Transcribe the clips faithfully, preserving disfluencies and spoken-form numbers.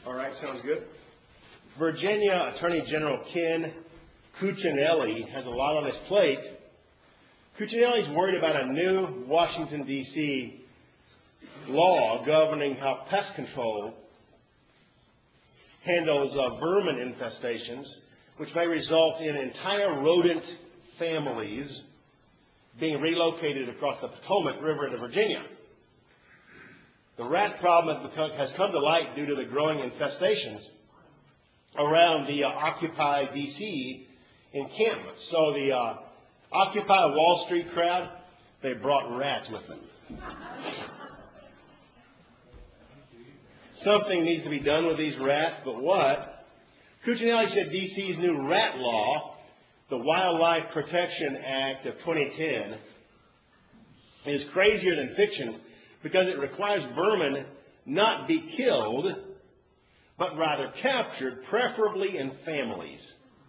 All right, sounds good. Virginia Attorney General Ken Cuccinelli has a lot on his plate. Cuccinelli's worried about a new Washington, D C law governing how pest control handles uh, vermin infestations, which may result in entire rodent families being relocated across the Potomac River into Virginia. The rat problem has, become, has come to light due to the growing infestations around the uh, Occupy D C encampment. So the uh, Occupy Wall Street crowd, they brought rats with them. Something needs to be done with these rats, but what? Cuccinelli said D C's new rat law, the Wildlife Protection Act of twenty ten, is crazier than fiction because it requires vermin not be killed, but rather captured, preferably in families.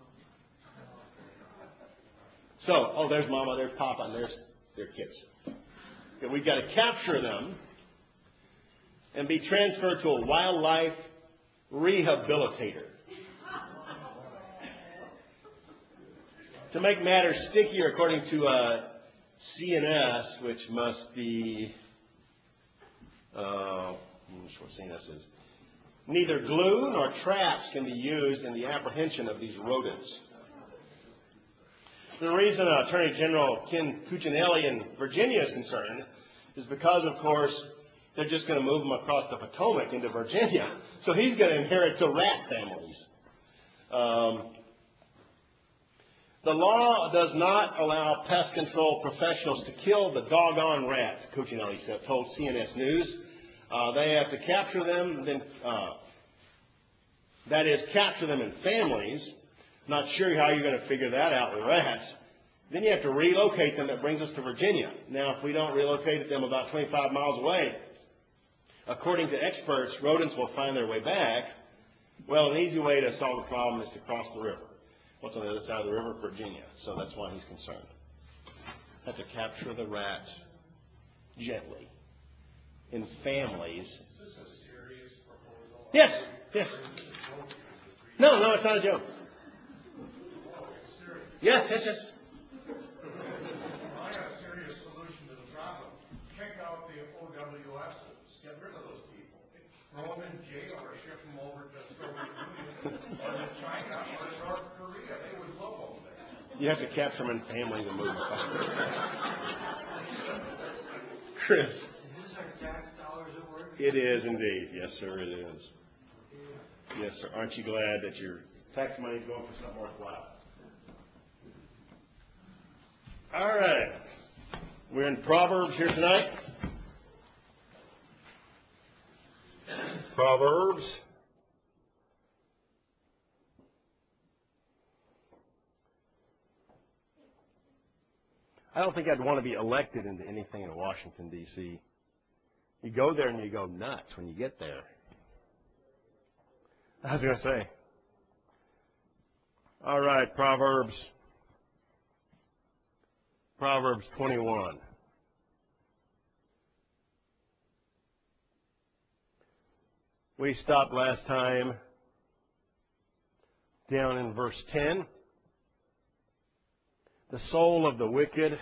So, oh, there's Mama, there's Papa, and there's their kids. Okay, we've got to capture them and be transferred to a wildlife rehabilitator. To make matters stickier, according to uh, C N S, which must be, uh, I'm not sure what C N S is, neither glue nor traps can be used in the apprehension of these rodents. The reason uh, Attorney General Ken Cuccinelli in Virginia is concerned is because, of course, they're just going to move them across the Potomac into Virginia. So he's going to inherit the rat families. Um, the law does not allow pest control professionals to kill the doggone rats, Cuccinelli said, told C N S News. Uh, they have to capture them, then, uh, that is, capture them in families. Not sure how you're going to figure that out with rats. Then you have to relocate them. That brings us to Virginia. Now, if we don't relocate them about twenty-five miles away, according to experts, rodents will find their way back. Well, an easy way to solve the problem is to cross the river. What's on the other side of the river? Virginia. So that's why he's concerned. Have to capture the rats gently in families. Is this a serious proposal? Yes, yes. No, no, it's not a joke. Yes, yes, yes. Well, I got a serious solution to the problem. Check out the O W Ss. Get rid of those people. Throw them in jail or ship them over to the Soviet Union or to China or to North Korea. They would love over there. You have to capture them in families and move them. Chris. Is this our tax dollars at work? It is indeed. Yes, sir, it is. Yes, sir. Aren't you glad that your tax money is going for something worthwhile? All right. We're in Proverbs here tonight. Proverbs. I don't think I'd want to be elected into anything in Washington, D C You go there and you go nuts when you get there. I was going to say. All right, Proverbs. Proverbs twenty-one. We stopped last time down in verse ten. The soul of the wicked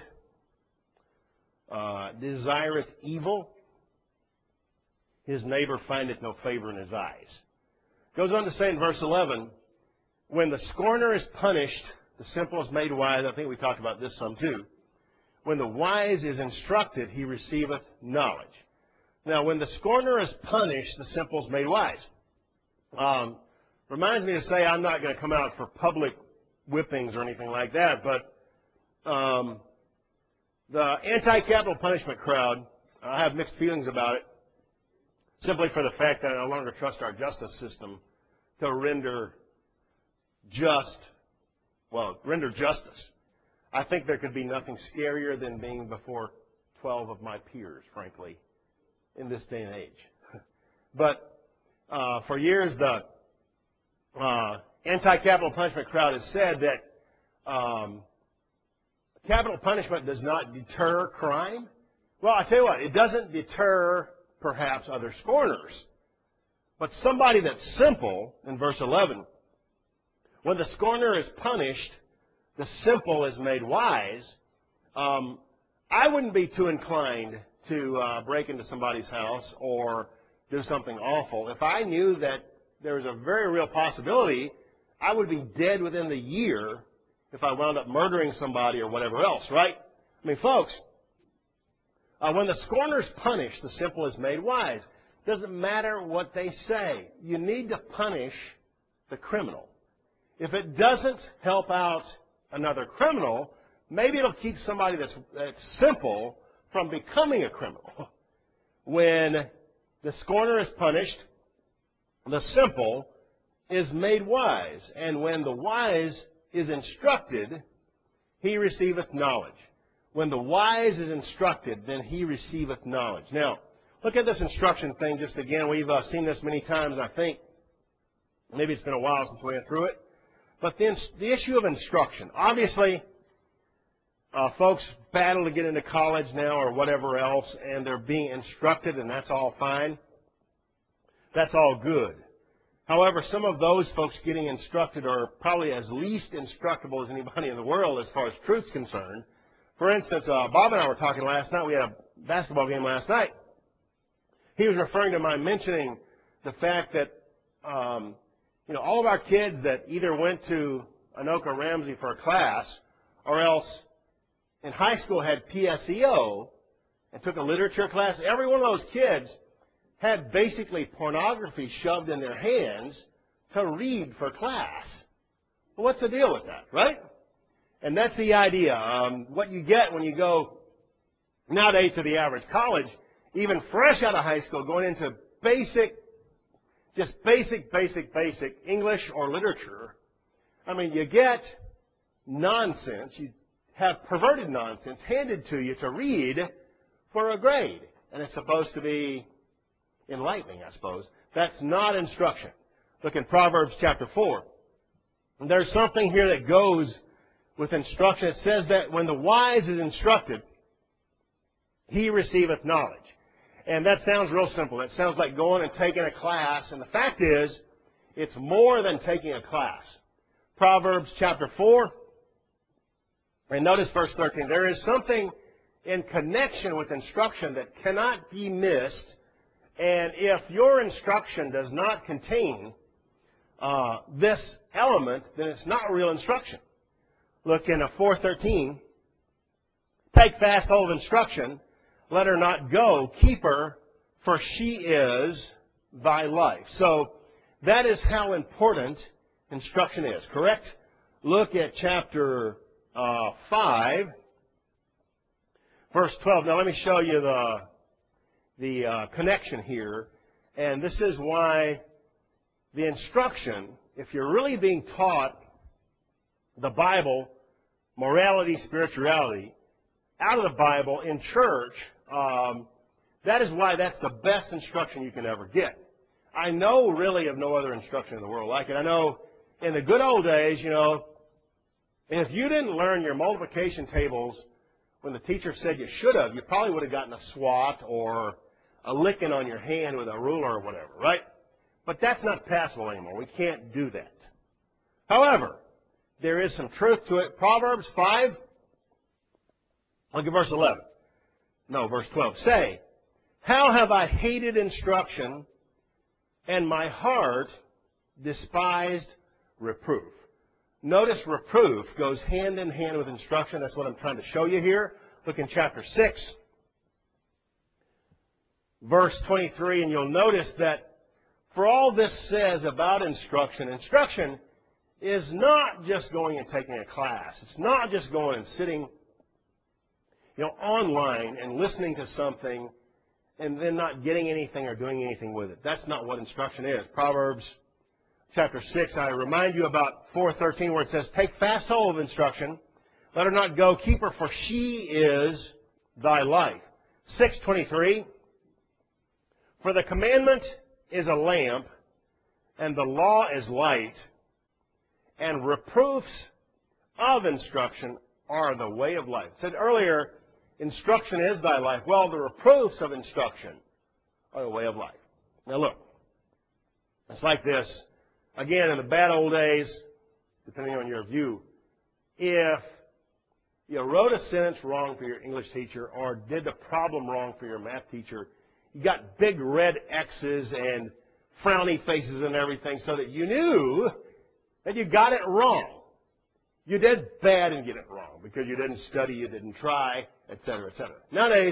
uh, desireth evil. His neighbor findeth no favor in his eyes. Goes on to say in verse eleven, when the scorner is punished, the simple is made wise. I think we talked about this some too. When the wise is instructed, he receiveth knowledge. Now, when the scorner is punished, the simple is made wise. Um, reminds me to say I'm not going to come out for public whippings or anything like that, but um, the anti-capital punishment crowd, I have mixed feelings about it, simply for the fact that I no longer trust our justice system to render just, well, render justice. I think there could be nothing scarier than being before twelve of my peers, frankly, in this day and age. But uh, for years, the uh, anti-capital punishment crowd has said that um, capital punishment does not deter crime. Well, I tell you what, it doesn't deter perhaps other scorners. But somebody that's simple, in verse eleven, when the scorner is punished, the simple is made wise. Um, I wouldn't be too inclined to uh, break into somebody's house or do something awful. If I knew that there was a very real possibility I would be dead within the year if I wound up murdering somebody or whatever else, right? I mean, folks, uh, when the scorner is punished, the simple is made wise. Doesn't matter what they say. You need to punish the criminal. If it doesn't help out another criminal, maybe it'll keep somebody that's, that's simple from becoming a criminal. When the scorner is punished, the simple is made wise. And when the wise is instructed, he receiveth knowledge. When the wise is instructed, then he receiveth knowledge. Now, look at this instruction thing just again. We've uh, seen this many times, I think. Maybe it's been a while since we went through it. But the, the issue of instruction. Obviously, uh, folks battle to get into college now or whatever else, and they're being instructed, and that's all fine. That's all good. However, some of those folks getting instructed are probably as least instructable as anybody in the world as far as truth's concerned. For instance, uh, Bob and I were talking last night. We had a basketball game last night. He was referring to my mentioning the fact that, um, you know, all of our kids that either went to Anoka Ramsey for a class or else in high school had P S E O and took a literature class, every one of those kids had basically pornography shoved in their hands to read for class. Well, what's the deal with that, right? And that's the idea. Um, what you get when you go nowadays to the average college, even fresh out of high school, going into basic, just basic, basic, basic English or literature, I mean, you get nonsense. You have perverted nonsense handed to you to read for a grade. And it's supposed to be enlightening, I suppose. That's not instruction. Look in Proverbs chapter four. And there's something here that goes with instruction. It says that when the wise is instructed, he receiveth knowledge. And that sounds real simple. That sounds like going and taking a class. And the fact is, it's more than taking a class. Proverbs chapter four. And notice verse thirteen. There is something in connection with instruction that cannot be missed. And if your instruction does not contain uh, this element, then it's not real instruction. Look in four thirteen. Take fast hold of instruction. Let her not go. Keep her, for she is thy life. So that is how important instruction is, correct? Look at chapter uh, five, verse twelve. Now let me show you the, the uh, connection here. And this is why the instruction, if you're really being taught the Bible, morality, spirituality, out of the Bible in church, um, that is why that's the best instruction you can ever get. I know really of no other instruction in the world like it. I know in the good old days, you know, if you didn't learn your multiplication tables when the teacher said you should have, you probably would have gotten a swat or a licking on your hand with a ruler or whatever, right? But that's not passable anymore. We can't do that. However, there is some truth to it. Proverbs five, look at verse eleven. No, verse twelve. Say, how have I hated instruction, and my heart despised reproof. Notice reproof goes hand in hand with instruction. That's what I'm trying to show you here. Look in chapter six, verse twenty-three, and you'll notice that for all this says about instruction, instruction is not just going and taking a class. It's not just going and sitting, you know, online and listening to something and then not getting anything or doing anything with it. That's not what instruction is. Proverbs chapter six, I remind you about four thirteen where it says, take fast hold of instruction. Let her not go. Keep her, for she is thy life. six twenty-three, for the commandment is a lamp, and the law is light, and reproofs of instruction are the way of life. It said earlier, instruction is thy life. Well, the reproofs of instruction are the way of life. Now look, It's like this. Again, in the bad old days, depending on your view, if you wrote a sentence wrong for your English teacher or did the problem wrong for your math teacher, you got big red X's and frowny faces and everything so that you knew that you got it wrong. You did bad and get it wrong because you didn't study, you didn't try, et cetera, et cetera. Nowadays,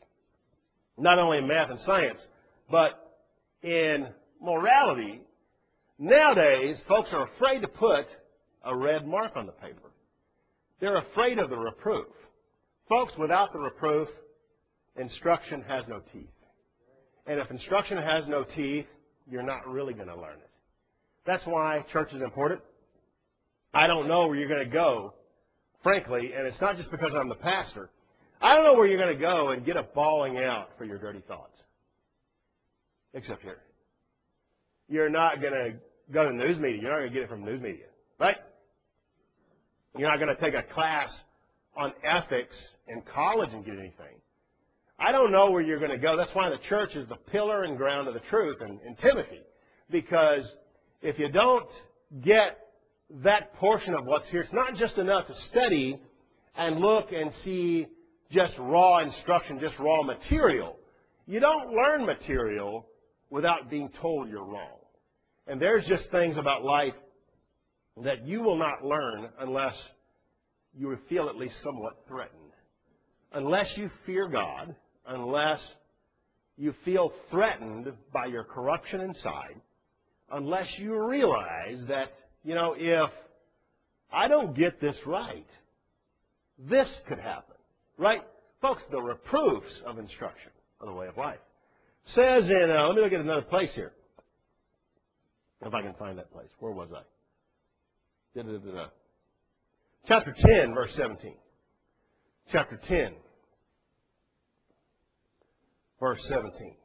not only in math and science, but in morality, nowadays, folks are afraid to put a red mark on the paper. They're afraid of the reproof. Folks, without the reproof, instruction has no teeth. And if instruction has no teeth, you're not really going to learn it. That's why church is important. I don't know where you're going to go, frankly, and it's not just because I'm the pastor. I don't know where you're going to go and get a bawling out for your dirty thoughts. Except here. You're not going to go to the news media. You're not going to get it from the news media. Right? You're not going to take a class on ethics in college and get anything. I don't know where you're going to go. That's why the church is the pillar and ground of the truth in, in Timothy. Because if you don't get that portion of what's here, it's not just enough to study and look and see just raw instruction, just raw material. You don't learn material without being told you're wrong. And there's just things about life that you will not learn unless you feel at least somewhat threatened. Unless you fear God, unless you feel threatened by your corruption inside, unless you realize that, you know, if I don't get this right, this could happen. Right? Folks, the reproofs of instruction are the way of life. Says in, uh, let me look at another place here. If I can find that place. Where was I? Da-da-da-da. Chapter ten, verse seventeen. Chapter ten, verse seventeen.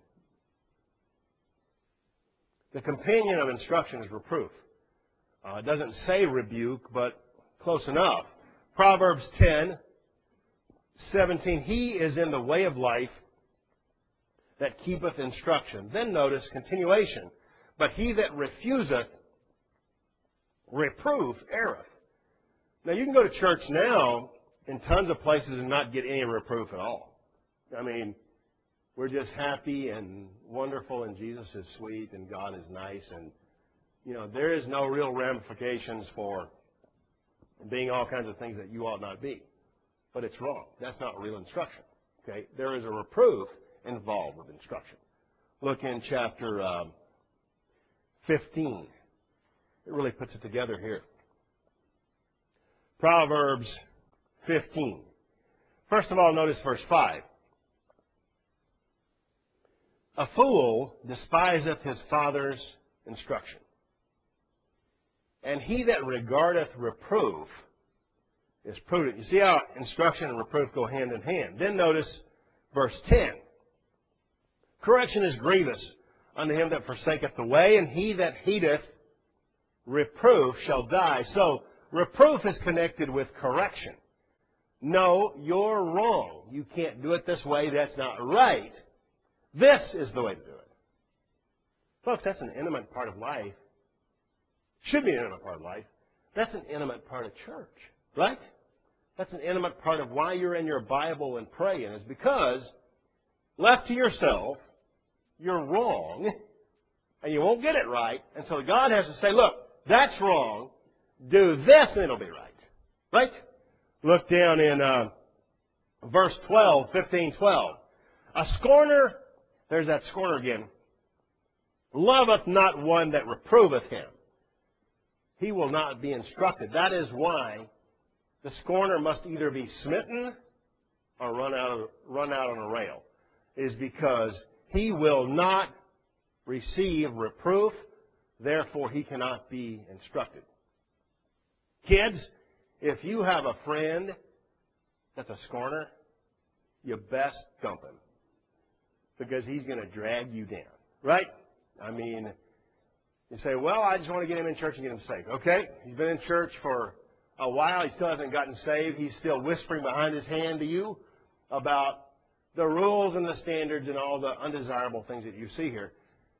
The companion of instruction is reproof. Uh, it doesn't say rebuke, but close enough. Proverbs ten, seventeen. He is in the way of life that keepeth instruction. Then notice continuation. But he that refuseth reproof erreth. Now you can go to church now in tons of places and not get any reproof at all. I mean, we're just happy and wonderful and Jesus is sweet and God is nice and, you know, there is no real ramifications for being all kinds of things that you ought not be. But it's wrong. That's not real instruction. Okay? There is a reproof involved with instruction. Look in chapter um, fifteen. It really puts it together here. Proverbs fifteen. First of all, notice verse five. A fool despiseth his father's instruction, and he that regardeth reproof is prudent. You see how instruction and reproof go hand in hand. Then notice verse ten. Correction is grievous unto him that forsaketh the way, and he that hateth reproof shall die. So, reproof is connected with correction. No, you're wrong. You can't do it this way. That's not right. This is the way to do it. Folks, that's an intimate part of life. Should be an intimate part of life. That's an intimate part of church. Right? That's an intimate part of why you're in your Bible and praying, is because left to yourself, you're wrong, and you won't get it right. And so God has to say, look, that's wrong. Do this and it'll be right. Right? Look down in uh, verse twelve, fifteen, twelve. A scorner, there's that scorner again, loveth not one that reproveth him. He will not be instructed. That is why the scorner must either be smitten or run out, of, run out on a rail. Is because he will not receive reproof, therefore he cannot be instructed. Kids, if you have a friend that's a scorner, you best dump him, because he's going to drag you down. Right? I mean, you say, well, I just want to get him in church and get him saved. Okay, he's been in church for a while. He still hasn't gotten saved. He's still whispering behind his hand to you about the rules and the standards and all the undesirable things that you see here.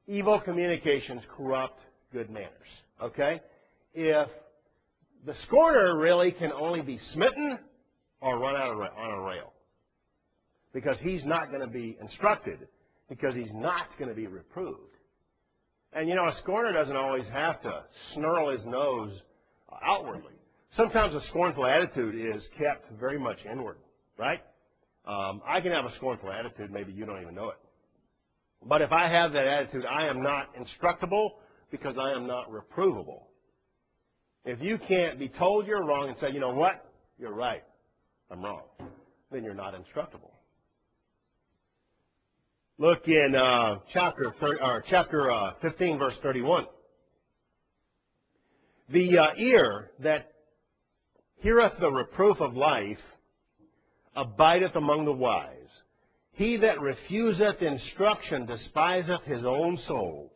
evil communications corrupt good manners. Okay? If the scorner really can only be smitten or run out of ra- on a rail. Because he's not going to be instructed. Because he's not going to be reproved. And you know, a scorner doesn't always have to snarl his nose outwardly. Sometimes a scornful attitude is kept very much inward, right? Um, I can have a scornful attitude, maybe you don't even know it. But if I have that attitude, I am not instructable because I am not reprovable. If you can't be told you're wrong and say, you know what, you're right, I'm wrong, then you're not instructable. Look in uh, chapter thirty, or chapter uh, fifteen, verse thirty-one. The uh, ear that heareth the reproof of life abideth among the wise. He that refuseth instruction despiseth his own soul.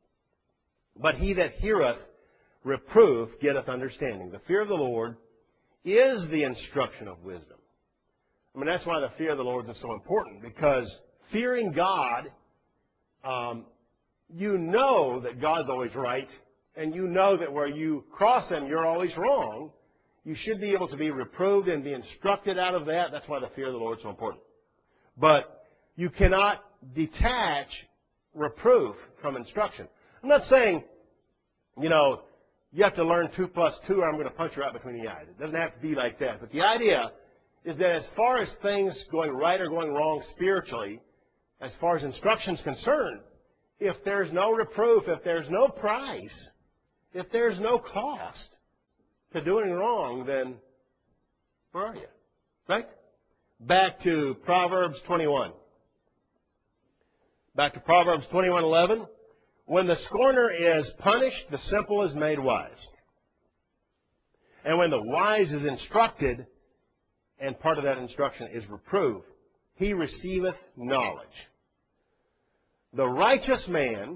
But he that heareth reproof getteth understanding. The fear of the Lord is the instruction of wisdom. I mean, that's why the fear of the Lord is so important, because fearing God, um, you know that God's always right, and you know that where you cross Him, you're always wrong. You should be able to be reproved and be instructed out of that. That's why the fear of the Lord is so important. But you cannot detach reproof from instruction. I'm not saying, you know, you have to learn two plus two or I'm going to punch you right between the eyes. It doesn't have to be like that. But the idea is that as far as things going right or going wrong spiritually, as far as instruction is concerned, if there's no reproof, if there's no price, if there's no cost to doing wrong, then where are you? Right? Back to Proverbs twenty-one. Back to Proverbs twenty-one eleven. When the scorner is punished, the simple is made wise. And when the wise is instructed, and part of that instruction is reproof, he receiveth knowledge. The righteous man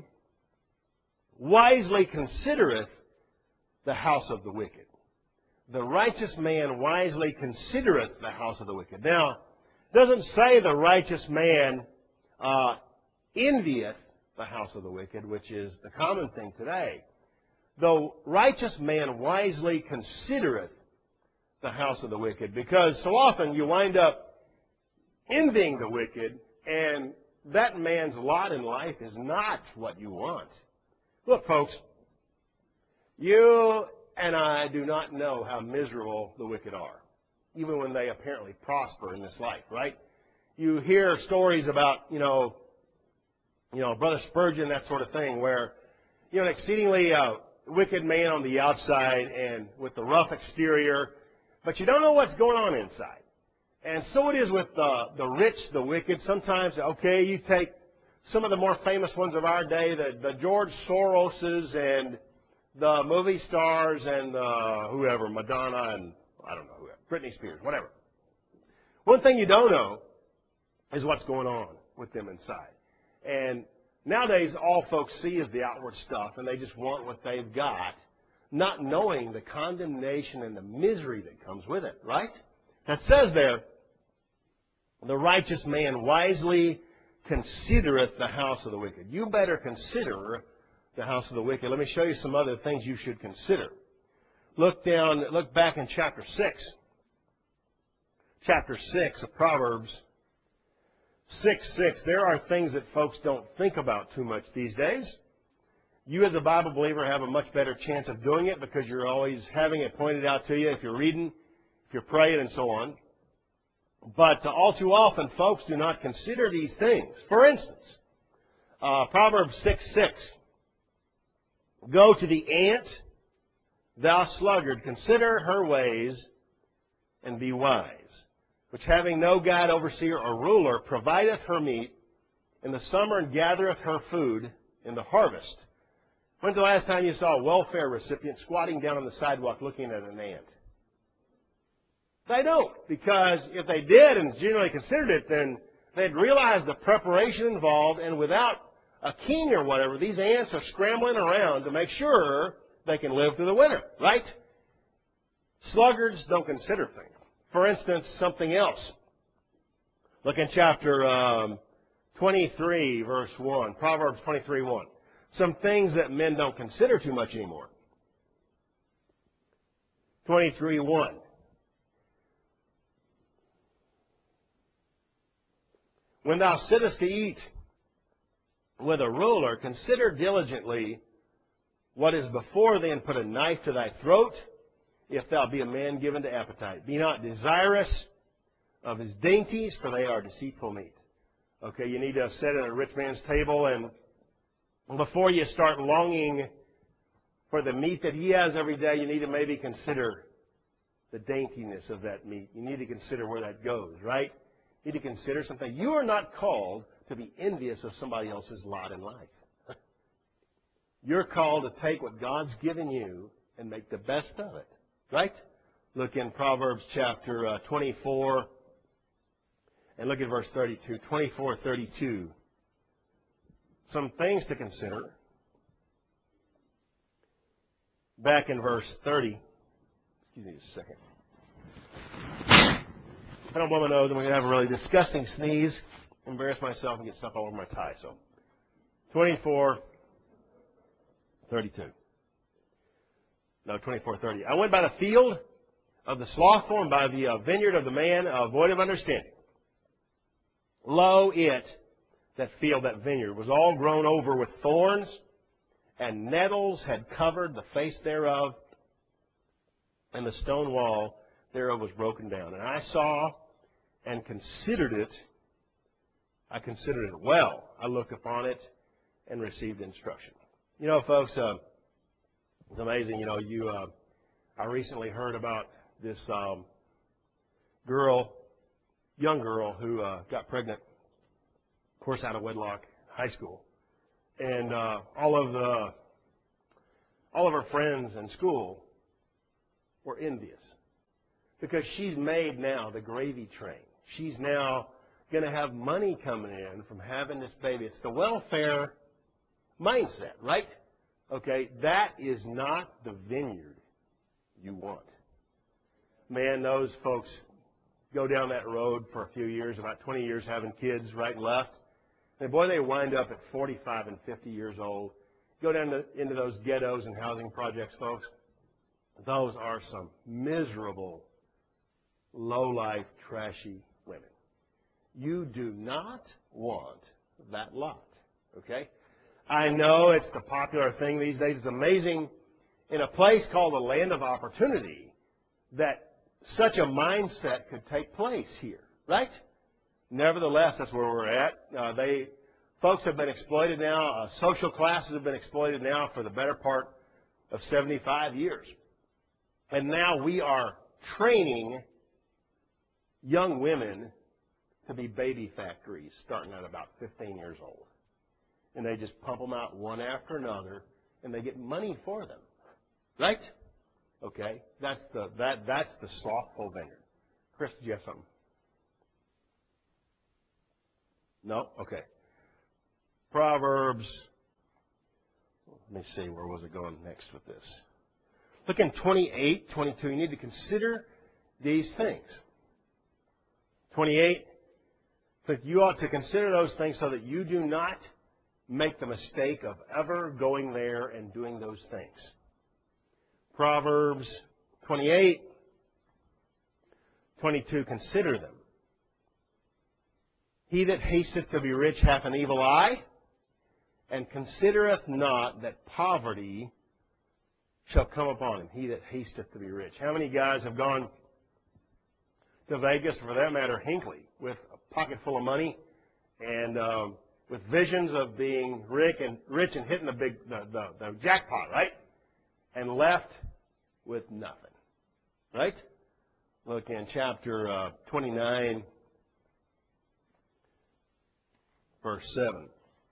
wisely considereth the house of the wicked. The righteous man wisely considereth the house of the wicked. Now, it doesn't say the righteous man uh, envieth the house of the wicked, which is the common thing today. The righteous man wisely considereth the house of the wicked, because so often you wind up envying the wicked, and that man's lot in life is not what you want. Look, folks, you and I do not know how miserable the wicked are, even when they apparently prosper in this life, right? You hear stories about, you know, you know, Brother Spurgeon, that sort of thing, where, you know, an exceedingly uh, wicked man on the outside and with the rough exterior, but you don't know what's going on inside. And so it is with the, the rich, the wicked. Sometimes, okay, you take some of the more famous ones of our day, the, the George Soroses and the movie stars and uh, whoever, Madonna and, I don't know, whoever, Britney Spears, whatever. One thing you don't know is what's going on with them inside. And nowadays, all folks see is the outward stuff, and they just want what they've got, not knowing the condemnation and the misery that comes with it, right? That says there, the righteous man wisely considereth the house of the wicked. You better consider the house of the wicked. Let me show you some other things you should consider. Look down, look back in chapter six. Chapter six of Proverbs. six six. There are things that folks don't think about too much these days. You as a Bible believer have a much better chance of doing it because you're always having it pointed out to you if you're reading, if you're praying, and so on. But uh, all too often, folks do not consider these things. For instance, uh, Proverbs six six. Go to the ant, thou sluggard, consider her ways, and be wise. Which having no guide, overseer, or ruler, provideth her meat in the summer and gathereth her food in the harvest. When's the last time you saw a welfare recipient squatting down on the sidewalk looking at an ant? They don't, because if they did and genuinely considered it, then they'd realize the preparation involved, and without a king or whatever, these ants are scrambling around to make sure they can live through the winter, right? Sluggards don't consider things. For instance, something else. Look in chapter um, twenty-three, verse one. Proverbs twenty-three, one. some things that men don't consider too much anymore. twenty-three one. When thou sittest to eat with a ruler, consider diligently what is before thee, and put a knife to thy throat, if thou be a man given to appetite. Be not desirous of his dainties, for they are deceitful meat. Okay, you need to sit at a rich man's table, and before you start longing for the meat that he has every day, you need to maybe consider the daintiness of that meat. You need to consider where that goes, right? You need to consider something. You are not called to be envious of somebody else's lot in life. You're called to take what God's given you and make the best of it, right? Look in Proverbs chapter uh, twenty-four and look at verse thirty-two. twenty-four thirty-two. Some things to consider. Back in verse thirty. Excuse me a second. I don't blow my nose. I'm going to have a really disgusting sneeze, embarrass myself, and get stuff all over my tie. So, twenty-four thirty-two. No, twenty-four thirty. I went by the field of the slothful and by the uh, vineyard of the man uh, void of understanding. Lo, it, that field, that vineyard, was all grown over with thorns, and nettles had covered the face thereof, and the stone wall thereof was broken down. And I saw and considered it. I considered it well. I looked upon it and received instruction. You know, folks, uh, it's amazing. You know, you. Uh, I recently heard about this um, girl, young girl, who uh, got pregnant, of course, out of wedlock, high school, and uh, all of the all of her friends in school were envious because she's made now the gravy train. She's now going to have money coming in from having this baby. It's the welfare mindset, right? Okay, that is not the vineyard you want. Man, those folks go down that road for a few years, about twenty years, having kids right and left. And boy, they wind up at forty-five and fifty years old. Go down to, into those ghettos and housing projects, folks. Those are some miserable, low-life, trashy women. You do not want that lot, okay? I know it's the popular thing these days. It's amazing in a place called the land of opportunity that such a mindset could take place here, right? Nevertheless, that's where we're at. Uh, they, folks have been exploited now. Uh, social classes have been exploited now for the better part of seventy-five years. And now we are training young women to be baby factories starting at about fifteen years old. And they just pump them out one after another, and they get money for them. Right? Okay? That's the that that's the slothful vineyard. Chris, did you have something? No? Okay. Proverbs. Let me see, where was it going next with this? Look in twenty-eight, twenty-two. You need to consider these things. twenty-eight. But you ought to consider those things so that you do not make the mistake of ever going there and doing those things. Proverbs twenty-eight, twenty-two. Consider them. He that hasteth to be rich hath an evil eye, and considereth not that poverty shall come upon him. He that hasteth to be rich. How many guys have gone to Vegas, or for that matter, Hinckley, with a pocket full of money and um, with visions of being rich and rich and hitting the big the, the, the jackpot, right? And left with nothing, right? Look in chapter uh, twenty-nine, verse seven.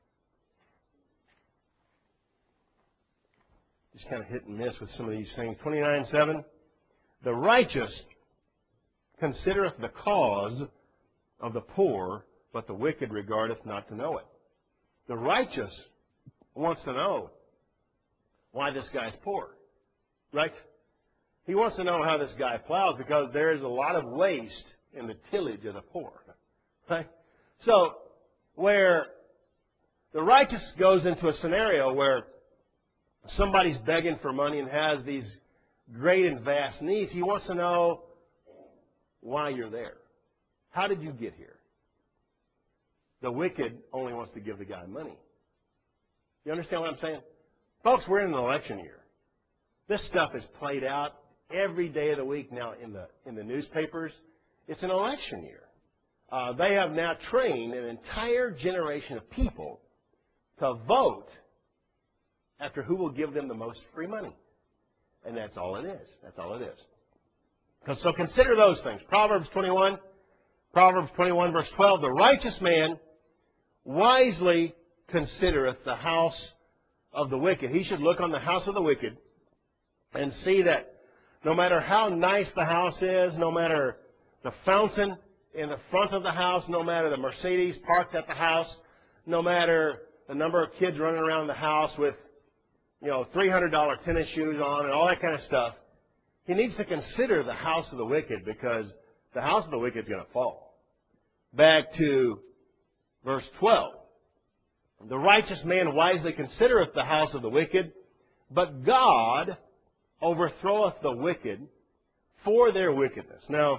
Just kind of hit and miss with some of these things. twenty-nine seven. The righteous considereth the cause of the poor, but the wicked regardeth not to know it. The righteous wants to know why this guy's poor, right? He wants to know how this guy plows because there is a lot of waste in the tillage of the poor, right? So, where The righteous goes into a scenario where somebody's begging for money and has these great and vast needs. He wants to know why you're there. How did you get here? The wicked only wants to give the guy money. You understand what I'm saying? Folks, we're in an election year. This stuff is played out every day of the week now in the in the newspapers. It's an election year. Uh, they have now trained an entire generation of people to vote after who will give them the most free money. And that's all it is. That's all it is. So consider those things. Proverbs twenty-one, Proverbs twenty-one, verse twelve. The righteous man wisely considereth the house of the wicked. He should look on the house of the wicked and see that no matter how nice the house is, no matter the fountain in the front of the house, no matter the Mercedes parked at the house, no matter the number of kids running around the house with, you know, three hundred dollar tennis shoes on and all that kind of stuff, he needs to consider the house of the wicked, because the house of the wicked is going to fall. Back to verse twelve. The righteous man wisely considereth the house of the wicked, but God overthroweth the wicked for their wickedness. Now,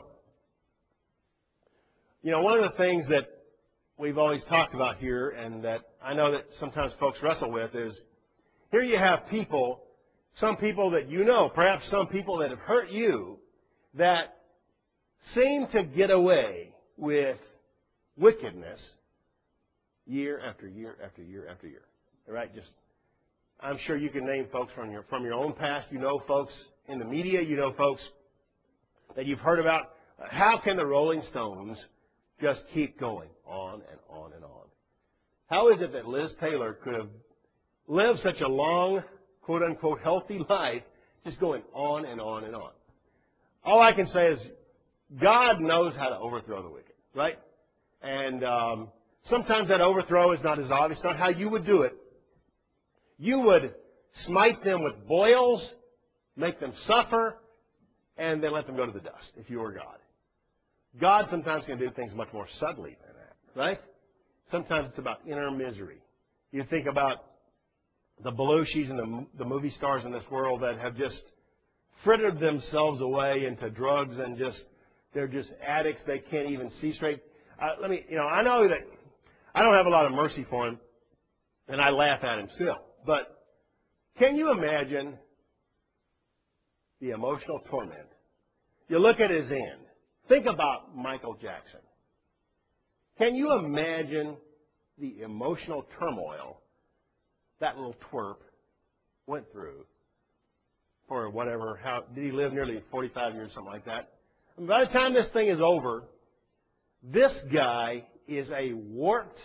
you know, one of the things that we've always talked about here, and that I know that sometimes folks wrestle with, is here you have people, some people that you know, perhaps some people that have hurt you, that seem to get away with wickedness year after year after year after year. All right? Just, I'm sure you can name folks from your from your own past. You know folks in the media. You know folks that you've heard about. How can the Rolling Stones just keep going on and on and on? How is it that Liz Taylor could have lived such a long, quote-unquote, healthy life, just going on and on and on? All I can say is God knows how to overthrow the wicked, right? And um, sometimes that overthrow is not as obvious, not how you would do it. You would smite them with boils, make them suffer, and then let them go to the dust if you were God. God sometimes can do things much more subtly than that, right? Sometimes it's about inner misery. You think about the Belushis and the, the movie stars in this world that have just frittered themselves away into drugs and just, they're just addicts. They can't even see straight. Uh, let me, you know, I know that I don't have a lot of mercy for him, and I laugh at him still. But can you imagine the emotional torment? You look at his end. Think about Michael Jackson. Can you imagine the emotional turmoil that little twerp went through for whatever, how, did he live nearly forty-five years, something like that? And by the time this thing is over, this guy is a warped,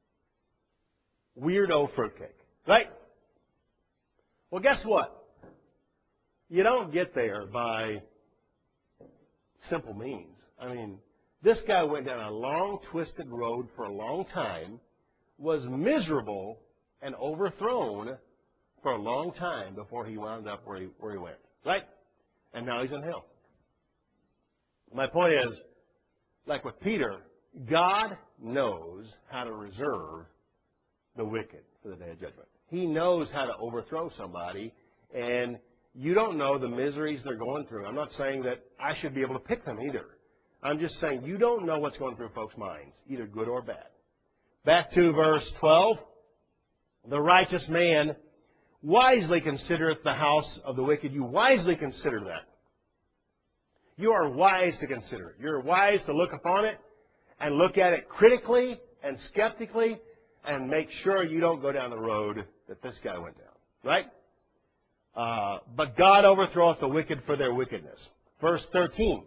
weirdo fruitcake, right? Well, guess what? You don't get there by simple means. I mean, this guy went down a long, twisted road for a long time, was miserable and overthrown for a long time before he wound up where he, where he went, right? And now he's in hell. My point is, like with Peter, God knows how to reserve the wicked for the day of judgment. He knows how to overthrow somebody, and you don't know the miseries they're going through. I'm not saying that I should be able to pick them either. I'm just saying you don't know what's going through folks' minds, either good or bad. Back to verse twelve. The righteous man wisely considereth the house of the wicked. You wisely consider that. You are wise to consider it. You're wise to look upon it and look at it critically and skeptically and make sure you don't go down the road that this guy went down. Right? Uh, but God overthroweth the wicked for their wickedness. Verse thirteen.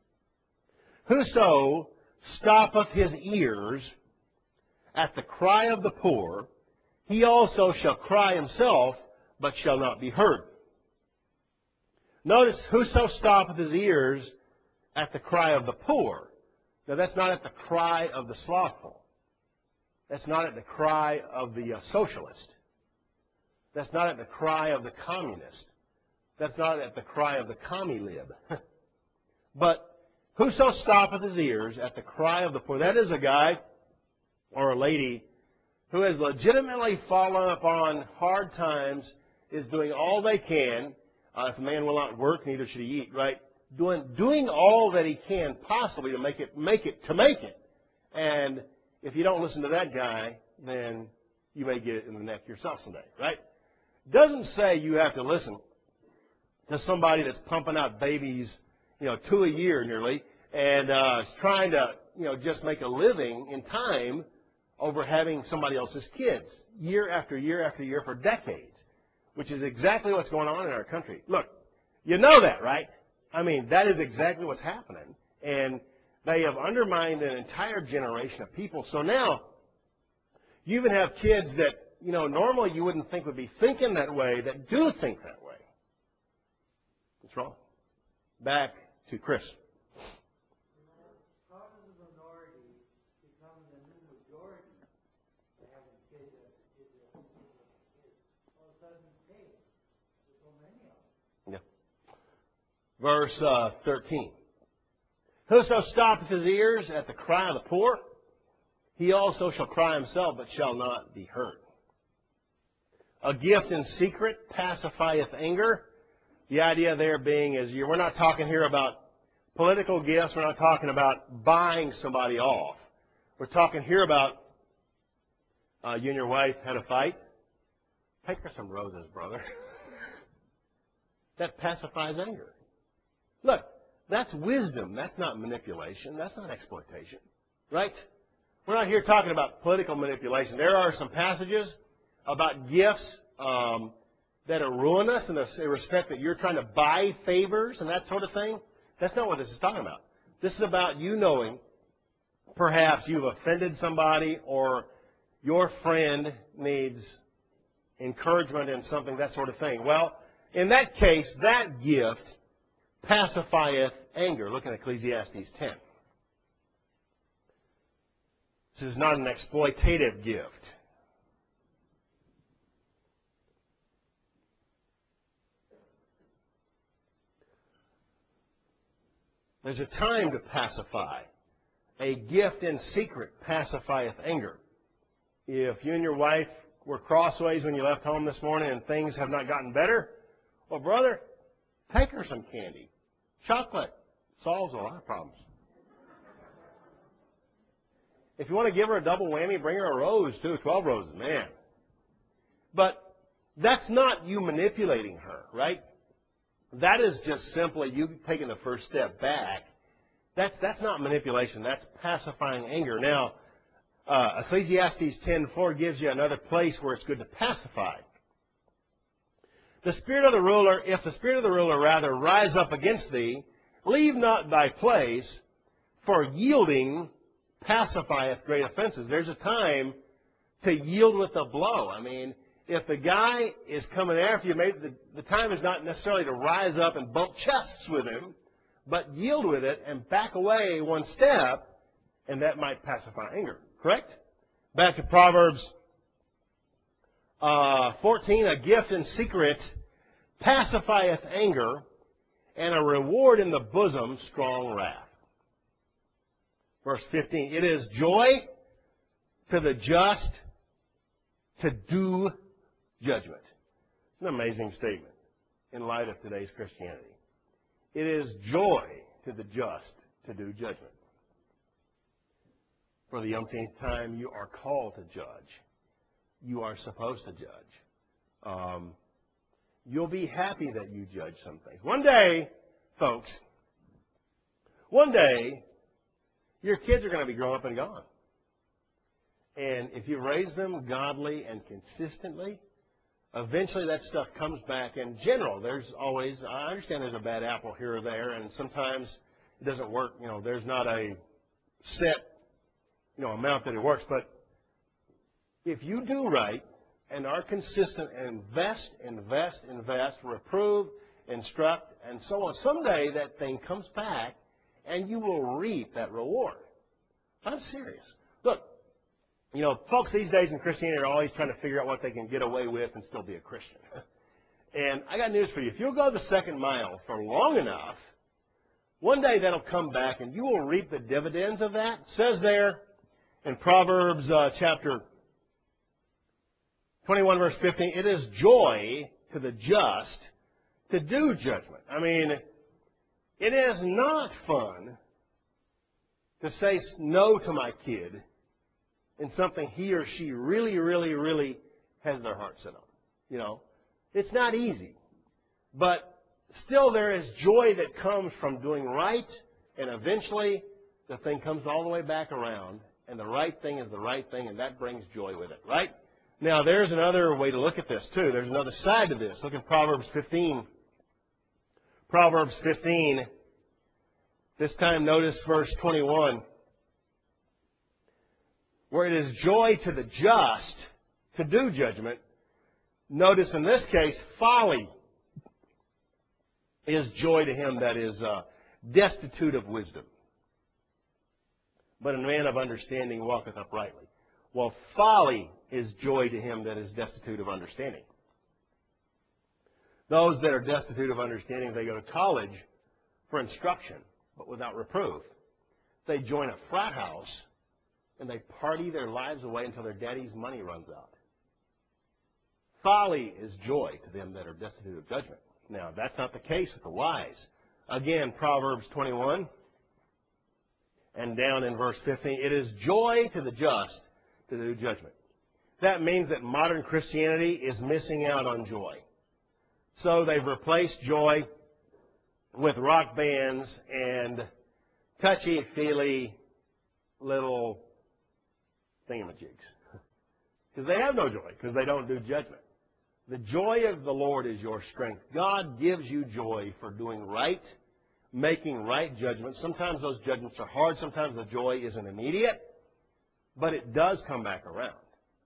Whoso stoppeth his ears at the cry of the poor, he also shall cry himself, but shall not be heard. Notice, whoso stoppeth his ears at the cry of the poor. Now, that's not at the cry of the slothful. That's not at the cry of the uh, socialist. That's not at the cry of the communist. That's not at the cry of the commie-lib. But whoso stoppeth his ears at the cry of the poor. That is a guy or a lady who has legitimately fallen upon hard times, is doing all they can. Uh, if a man will not work, neither should he eat, right? Doing, doing all that he can possibly to make it, make it, to make it. And if you don't listen to that guy, then you may get it in the neck yourself someday, right? Doesn't say you have to listen to somebody that's pumping out babies, you know, two a year nearly, and uh, is trying to, you know, just make a living in time over having somebody else's kids year after year after year for decades, which is exactly what's going on in our country. Look, you know that, right? I mean, that is exactly what's happening. And they have undermined an entire generation of people. So now, you even have kids that, you know, normally you wouldn't think would be thinking that way, that do think that way. What's wrong? Back to Chris. How does the minority become the new majority by having kids after kids after kids after kids? All of a sudden, hey, there's so many of them. Yeah. Verse uh, thirteen. Whoso stoppeth his ears at the cry of the poor, he also shall cry himself, but shall not be heard. A gift in secret pacifieth anger. The idea there being is you're, we're not talking here about political gifts. We're not talking about buying somebody off. We're talking here about uh, you and your wife had a fight. Take her some roses, brother. That pacifies anger. Look, that's wisdom. That's not manipulation. That's not exploitation. Right? We're not here talking about political manipulation. There are some passages about gifts um, that are ruinous in the respect that you're trying to buy favors and that sort of thing. That's not what this is talking about. This is about you knowing perhaps you've offended somebody or your friend needs encouragement in something, that sort of thing. Well, in that case, that gift pacifieth anger. Look at Ecclesiastes ten. This is not an exploitative gift. There's a time to pacify. A gift in secret pacifieth anger. If you and your wife were crossways when you left home this morning and things have not gotten better, well, brother, take her some candy. Chocolate solves a lot of problems. If you want to give her a double whammy, bring her a rose too, twelve roses, man. But that's not you manipulating her, right? That is just simply you taking the first step back. That's, that's not manipulation. That's pacifying anger. Now, uh, Ecclesiastes ten four gives you another place where it's good to pacify. The spirit of the ruler, if the spirit of the ruler rather rise up against thee, leave not thy place, for yielding pacifieth great offenses. There's a time to yield with a blow. I mean, if the guy is coming after you, maybe the, the time is not necessarily to rise up and bump chests with him, but yield with it and back away one step, and that might pacify anger. Correct? Back to Proverbs uh, fourteen, a gift in secret pacifieth anger, and a reward in the bosom strong wrath. Verse fifteen, it is joy to the just to do judgment. It's an amazing statement in light of today's Christianity. It is joy to the just to do judgment. For the umpteenth time, you are called to judge. You are supposed to judge. Um, you'll be happy that you judge some things. One day, folks, one day, your kids are going to be grown up and gone. And if you raise them godly and consistently, eventually that stuff comes back. In general, there's always, I understand there's a bad apple here or there, and sometimes it doesn't work. You know, there's not a set, you know, amount that it works. But if you do right and are consistent and invest, invest, invest, reprove, instruct, and so on, someday that thing comes back and you will reap that reward. I'm serious. Look, you know, folks these days in Christianity are always trying to figure out what they can get away with and still be a Christian. And I got news for you. If you'll go the second mile for long enough, one day that'll come back and you will reap the dividends of that. It says there in Proverbs uh, chapter twenty-one verse fifteen, it is joy to the just to do judgment. I mean, it is not fun to say no to my kid in something he or she really, really, really has their heart set on. You know, it's not easy. But still there is joy that comes from doing right, and eventually the thing comes all the way back around, and the right thing is the right thing, and that brings joy with it, right? Now, there's another way to look at this, too. There's another side to this. Look at Proverbs fifteen. Proverbs fifteen. This time, notice verse twenty-one. Where it is joy to the just to do judgment. Notice in this case, folly is joy to him that is uh, destitute of wisdom. But a man of understanding walketh uprightly. Well, folly is joy to him that is destitute of understanding. Those that are destitute of understanding, they go to college for instruction, but without reproof. They join a frat house, and they party their lives away until their daddy's money runs out. Folly is joy to them that are destitute of judgment. Now, that's not the case with the wise. Again, Proverbs twenty-one, and down in verse fifteen, it is joy to the just to do judgment. That means that modern Christianity is missing out on joy. So they've replaced joy with rock bands and touchy-feely little thingamajigs. Because they have no joy, because they don't do judgment. The joy of the Lord is your strength. God gives you joy for doing right, making right judgments. Sometimes those judgments are hard. Sometimes the joy isn't immediate. But it does come back around.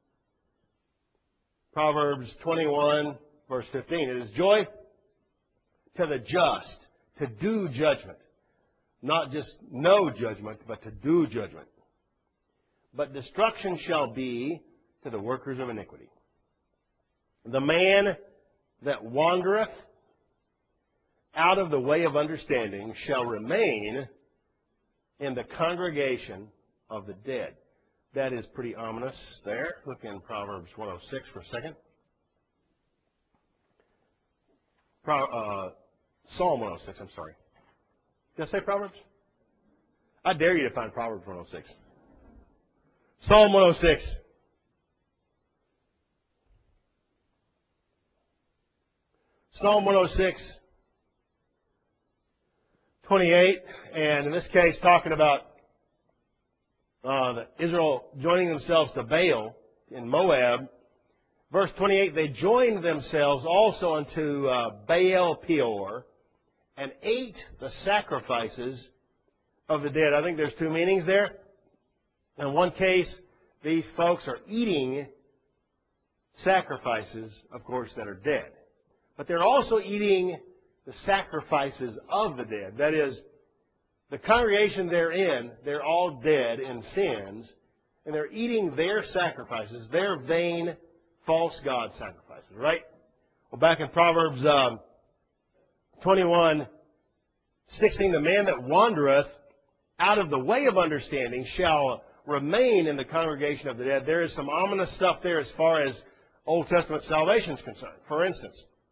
Proverbs twenty-one, verse fifteen. It is joy to the just to do judgment. Not just know judgment, but to do judgment. But destruction shall be to the workers of iniquity. The man that wandereth out of the way of understanding shall remain in the congregation of the dead. That is pretty ominous there. Look in Proverbs one oh six for a second. Pro, uh, Psalm one oh six, I'm sorry. Did I say Proverbs? I dare you to find Proverbs one oh six. Psalm one oh six. Psalm one oh six, twenty-eight, and in this case talking about uh, the Israel joining themselves to Baal in Moab. Verse twenty-eight, they joined themselves also unto uh, Baal Peor and ate the sacrifices of the dead. I think there's two meanings there. In one case, these folks are eating sacrifices, of course, that are dead. But they're also eating the sacrifices of the dead. That is, the congregation they're in, they're all dead in sins, and they're eating their sacrifices, their vain, false god sacrifices, right? Well, back in Proverbs um, twenty-one, sixteen, the man that wandereth out of the way of understanding shall remain in the congregation of the dead. There is some ominous stuff there as far as Old Testament salvation is concerned. For instance,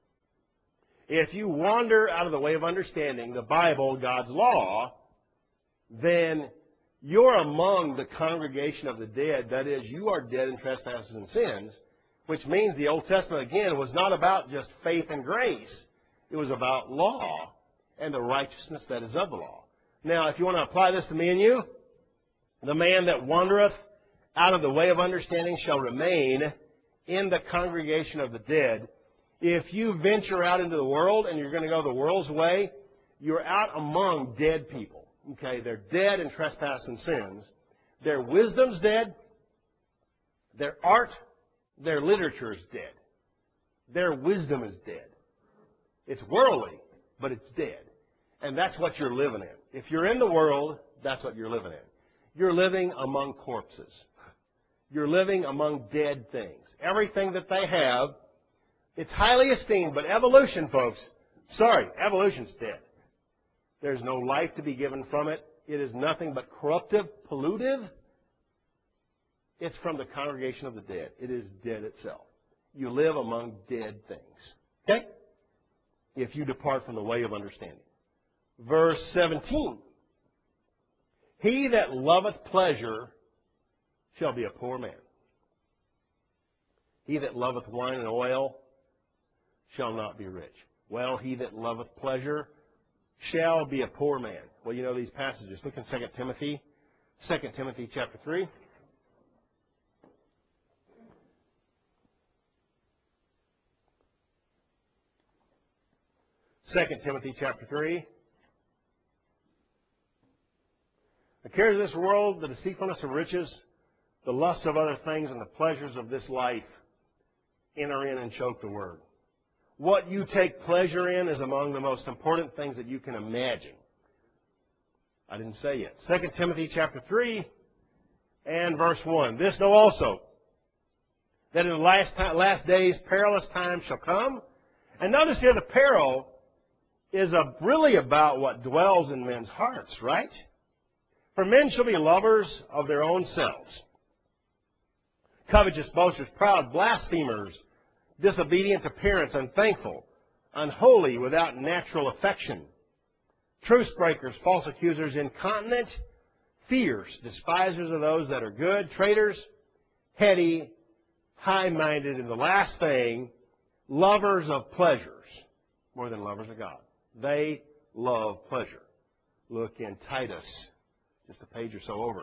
if you wander out of the way of understanding the Bible, God's law, then you're among the congregation of the dead. That is, you are dead in trespasses and sins, which means the Old Testament, again, was not about just faith and grace. It was about law and the righteousness that is of the law. Now, if you want to apply this to me and you, the man that wandereth out of the way of understanding shall remain in the congregation of the dead. If you venture out into the world and you're going to go the world's way, you're out among dead people. Okay, they're dead in trespass and sins. Their wisdom's dead. Their art, their literature is dead. Their wisdom is dead. It's worldly, but it's dead. And that's what you're living in. If you're in the world, that's what you're living in. You're living among corpses. You're living among dead things. Everything that they have, it's highly esteemed, but evolution, folks, sorry, evolution's dead. There's no life to be given from it. It is nothing but corruptive, pollutive. It's from the congregation of the dead. It is dead itself. you live among dead things. Okay? If you depart from the way of understanding. Verse seventeen. He that loveth pleasure shall be a poor man. He that loveth wine and oil shall not be rich. Well, he that loveth pleasure shall be a poor man. Well, you know these passages. Look in Second Timothy. Second Timothy chapter three. Second Timothy chapter three. The cares of this world, the deceitfulness of riches, the lust of other things, and the pleasures of this life enter in and choke the word. What you take pleasure in is among the most important things that you can imagine. I didn't say yet. Second Timothy chapter three and verse one. This know also, that in the last, time, last days perilous times shall come. And notice here the peril is a, really about what dwells in men's hearts, right? For men shall be lovers of their own selves, covetous, boasters, proud, blasphemers, disobedient to parents, unthankful, unholy, without natural affection, truce breakers, false accusers, incontinent, fierce, despisers of those that are good, traitors, heady, high-minded, and the last thing, lovers of pleasures more than lovers of God. They love pleasure. Look in Titus, just a page or so over.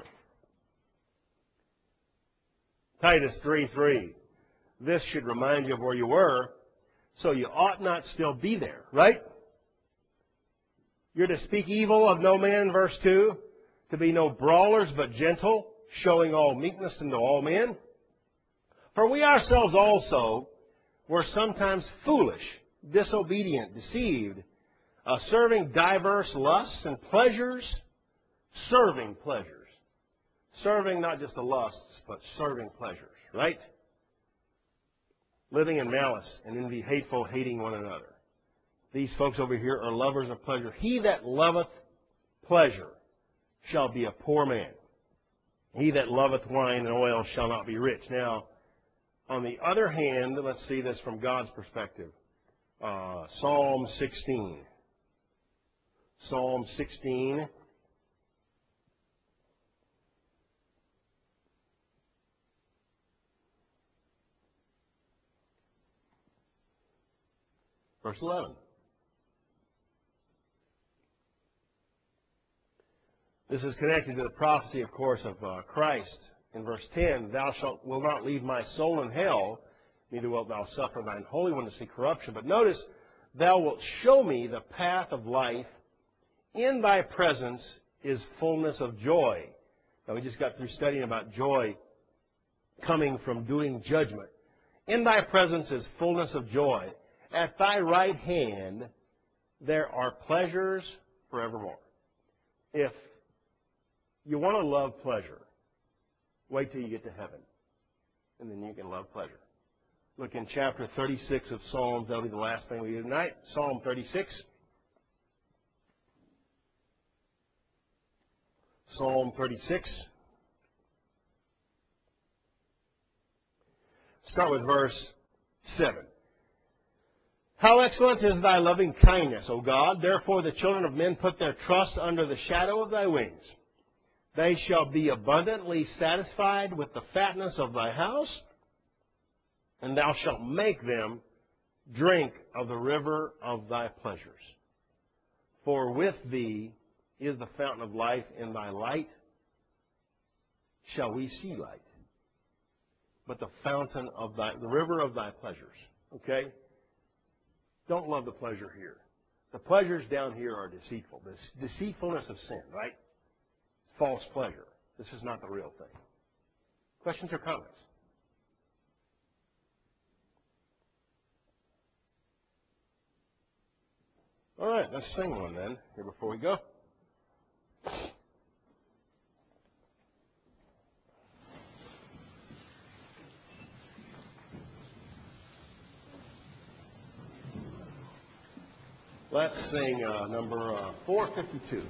Titus three three. This should remind you of where you were, so you ought not still be there, right? You're to speak evil of no man, verse two, to be no brawlers, but gentle, showing all meekness unto all men. For we ourselves also were sometimes foolish, disobedient, deceived, uh, serving diverse lusts and pleasures, serving pleasures. Serving not just the lusts, but serving pleasures, right? Living in malice and envy, hateful, hating one another. These folks over here are lovers of pleasure. He that loveth pleasure shall be a poor man. He that loveth wine and oil shall not be rich. Now, on the other hand, let's see this from God's perspective. Uh, Psalm sixteen. Psalm sixteen. Verse eleven. This is connected to the prophecy, of course, of uh, Christ. In verse ten, thou shalt will not leave my soul in hell, neither wilt thou suffer thine Holy One to see corruption. But notice, thou wilt show me the path of life. In thy presence is fullness of joy. Now, we just got through studying about joy coming from doing judgment. In thy presence is fullness of joy. At thy right hand there are pleasures forevermore. If you want to love pleasure, wait till you get to heaven, and then you can love pleasure. Look in chapter thirty-six of Psalms. That'll be the last thing we do tonight. Psalm thirty-six. Psalm thirty-six. Start with verse seven. How excellent is thy loving kindness, O God! Therefore the children of men put their trust under the shadow of thy wings. They shall be abundantly satisfied with the fatness of thy house, and thou shalt make them drink of the river of thy pleasures. For with thee is the fountain of life. In thy light shall we see light. But the fountain of thy, the river of thy pleasures. Okay? Don't love the pleasure here. The pleasures down here are deceitful. The deceitfulness of sin, right? False pleasure. This is not the real thing. Questions or comments? All right, let's sing one then, here before we go. Let's sing uh, number uh, four fifty-two.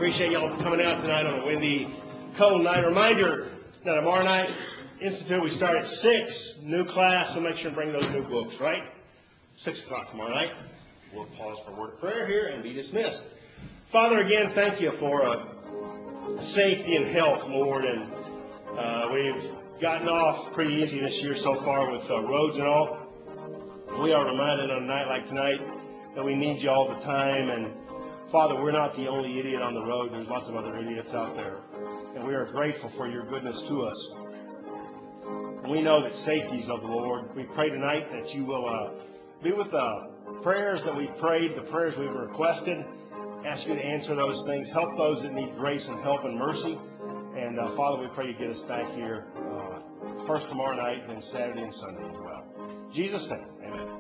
Appreciate y'all coming out tonight on a windy, cold night. Reminder that tomorrow night, Institute, we start at six. New class, so make sure to bring those new books, right? six o'clock tomorrow night. We'll pause for a word of prayer here and be dismissed. Father, again, thank you for uh, safety and health, Lord. And uh, we've gotten off pretty easy this year so far with uh, roads and all. We are reminded on a night like tonight that we need you all the time. And Father, we're not the only idiot on the road. There's lots of other idiots out there. And we are grateful for your goodness to us. And we know that safety is of the Lord. We pray tonight that you will uh, be with the prayers that we've prayed, the prayers we've requested. Ask you to answer those things. Help those that need grace and help and mercy. And uh, Father, we pray you get us back here uh, first tomorrow night, then Saturday and Sunday as well. In Jesus' name, amen.